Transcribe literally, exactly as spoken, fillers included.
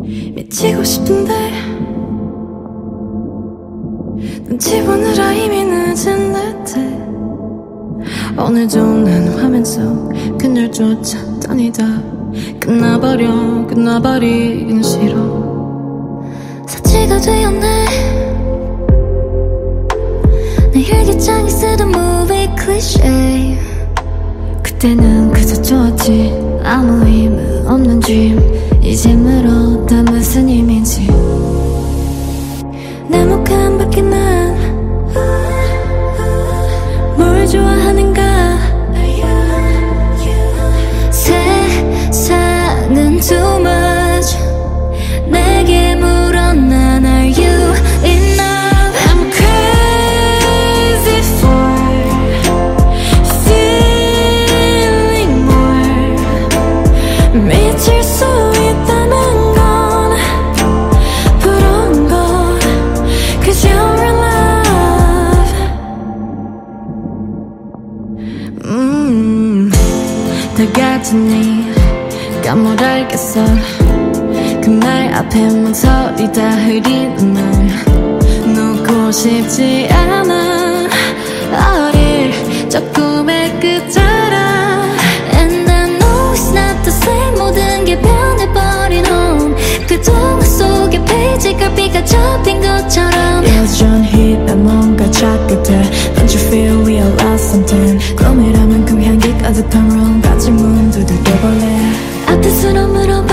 미치고 싶은데 눈치 보느라 이미 늦은 듯해. 오늘도 난 화면 속 그녀조차 떠니다. 끝나버려 끝나버리긴 싫어. 사치가 되었네. 내 일기장에 쓰던 movie cliché. 그때는 그저 좋았지. 아무 의미 없는 dream. 이제 물어 다 무슨 의미인지. 내 목 한 바퀴 난 뭘 좋아하는가. 세상은 too much. 내게 물어 난 are you enough. I'm crazy for feeling more. 미칠 수 있다는 건 부러운 것. Cause you're in love. 음, 다가지니까 뭘 알겠어. 그말 앞에 망설이 다 흐리는 날 놓고 싶지 않아. 어릴 적 꿈의 끝자락. And I know it's not the same. 모든 게 변해버린 home. 그 동화 속의 페이지가 비가 접힌 것처럼 여전히 난 뭔가 찾게 돼. Don't you feel we are lost sometimes. 꿈이라면 그 향기 가득한 room. 가진 문 두들겨볼래. 앞에서로 물어봐.